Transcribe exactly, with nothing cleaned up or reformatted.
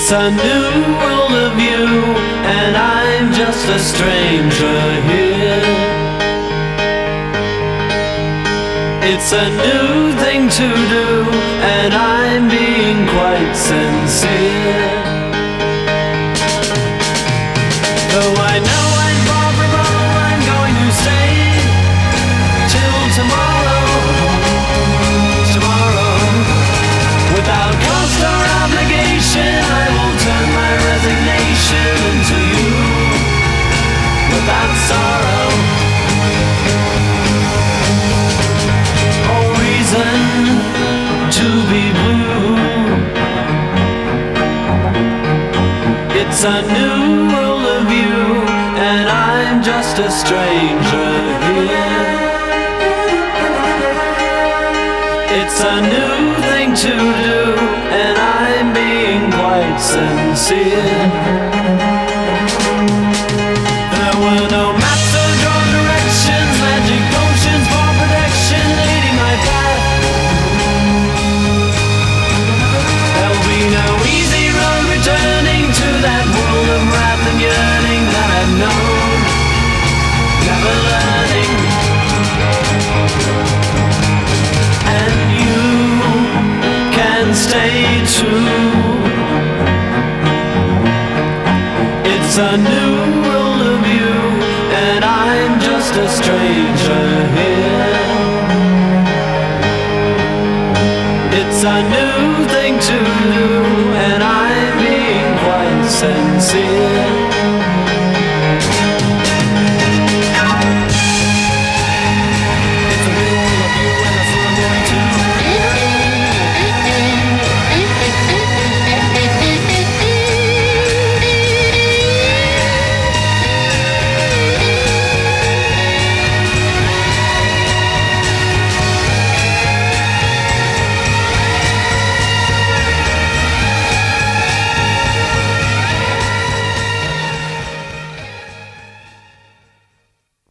It's a new world of you, and I'm just a stranger here. It's a new thing to do, and I'm being quite sincere. Though I know I'm far from home, I'm going to stay till tomorrow. Tomorrow, without cost or obligation, I will turn my resignation into you. Without sorrow or reason to be blue. It's a new world of you, and I'm just a stranger here. It's a new thing to do, and I'm being quite sincere. There were no maps or draw directions, magic potions for protection leading my path. There'll be no easy road returning to that world of wrath and yearning that I've known, never learning. And you can stay too. It's a new world of you, and I'm just a stranger here. It's a new thing to do, and I'm being quite sincere.